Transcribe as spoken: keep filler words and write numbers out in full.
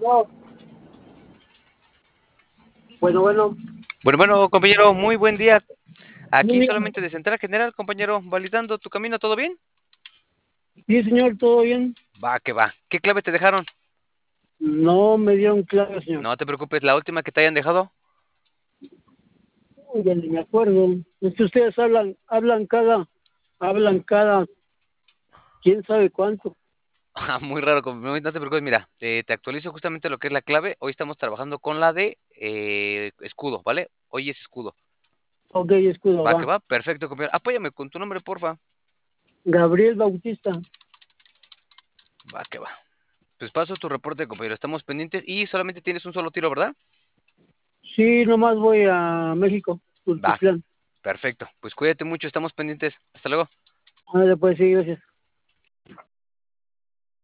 No. Bueno, bueno. Bueno, bueno, compañero, muy buen día. Muy Aquí bien. solamente de Central General, compañero, validando tu camino, ¿todo bien? Sí, señor, ¿todo bien? Va, que va. ¿Qué clave te dejaron? No me dieron clave, señor. No te preocupes, la última que te hayan dejado. Uy, ya ni me acuerdo. Es que ustedes hablan, hablan cada, hablan cada, quién sabe cuánto. Ah, muy raro, compañero, no te preocupes, mira, eh, te actualizo justamente lo que es la clave. Hoy estamos trabajando con la de eh, escudo, ¿vale? Hoy es escudo. Ok, escudo, Va, que va. va, perfecto, compañero. Apóyame con tu nombre, porfa. Gabriel Bautista. Va, que va. Pues paso tu reporte, compañero. Estamos pendientes y solamente tienes un solo tiro, ¿verdad? Sí, nomás voy a México, Va, Tultitlán. perfecto. Pues cuídate mucho, estamos pendientes. Hasta luego. Ándale, pues sí, gracias.